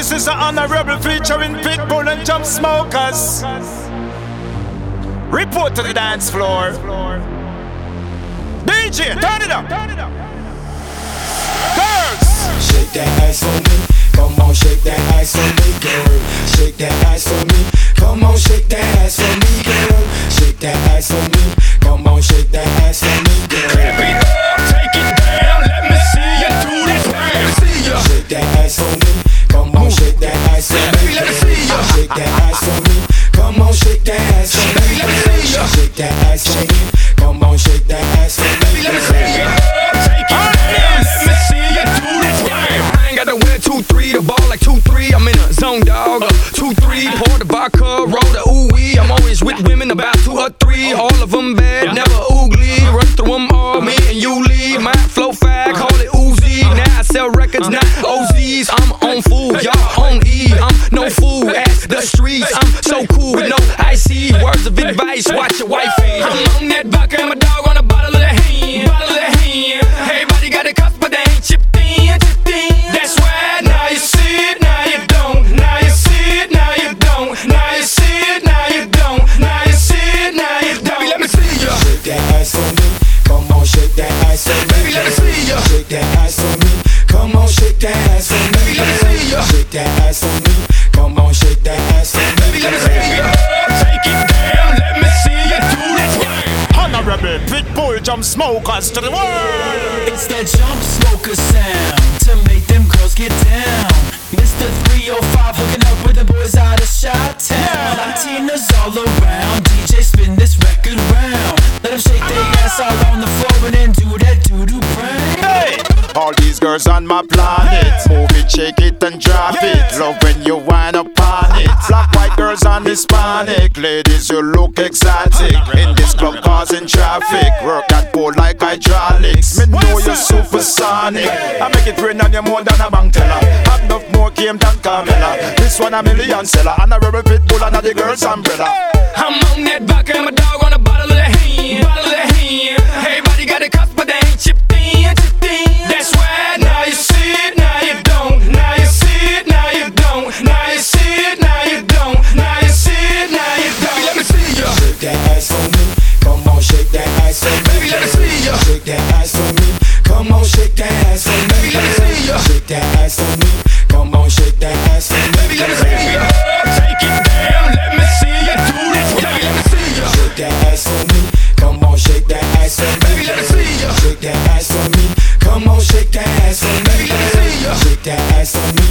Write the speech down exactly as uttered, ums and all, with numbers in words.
This is an honorable featuring Pitbull and Jump Smokers. Report to the dance floor. D J, turn it up. Girls, shake that ass for me. Come on, shake that ass for me, girl. Shake that ass for me. Come on, shake that ass for me, girl. Shake that ass for me. Come on, shake that ass for me, girl. Clap it up, take it down. Let me see you do this. Let me see you. Shake that ass for me. Come on, shake that ass for me. Let me see you. Shake that ass for me. Come on, shake that ass for me. Let me see you. Shake that ass for me. Come on, shake that ass for me. Let me see you. Take it down. Let me see you do this. I ain't got to wear two three, the ball like two three. I'm in a zone, dog. two three, pour the vodka, roll the ooh-wee. I'm always with women about two or three. All of them bad, never oogly. Run through them all, me and you lead. My flow fag, call it Uzi. Now I sell records, not O Zs. I'm on food, y'all on E. I'm no fool at the streets. I'm so cool with no I C. Words of advice, watch your wifey. I'm on that vodka and my dog on a bottle of the hand. Bottle of the hand. Everybody got a cup, but they ain't chipped in. Chipped in. That's why now you see it, now you don't. Now you see it, now you don't. Now you see it, now you don't. Now you see it, now you don't. Baby, let me see ya. Shake that ass for me. Come on, shake that ass for me. Baby, let me see ya. Shake that ass for me. Come on, shake that ass for me. Baby, let me see ya. Shake that ass for me. Come on, shake that ass for me. Baby, let me see ya. Take it down, let me see you do this. honorable Pitbull Jump Smokers to the world. It's that jump smoker sound to make them girls get down. Mister three oh five hooking up with the boys out of Chi-Town. Latinas all around, D J spin this record round. Let them shake their ass all on the floor and then do that doo-doo brown. Hey, all these girls on my planet, move it, shake it and drop it. Love when you wind up on it. Black, white girls and Hispanic ladies, you look exotic. In this club causing traffic, work that pole like hydraulics. Me know you're supersonic. I make it rain on you more than a bank teller. Have enough more game than Carmella. This one a million seller, and a rebel Pitbull and a the girls umbrella. I'm on that vodka and my dog on a bottle of the hand. Bottle of the hand. Everybody got a cup, but they ain't chipped in. Chipped in. That's why now you see it, now you don't. Now you see it, now you don't. Now you see it, now you don't. Now you see it, now you don't. Baby, let me see ya. Shake that ass for me. Come on, shake that ass for me. Baby, let me see ya. Shake that ass for me. Come on, shake that ass for me. Baby, let me see ya. Shake that ass for me. Come on, shake that ass for me. Baby, let me see ya. Take it down, let me see ya do this. Baby, let me see ya. Shake that ass for me. Come on, shake that ass for me. Baby, let me see ya. Shake that ass for me. Come on, shake that ass for me. Baby, let me see ya. Shake that ass for me.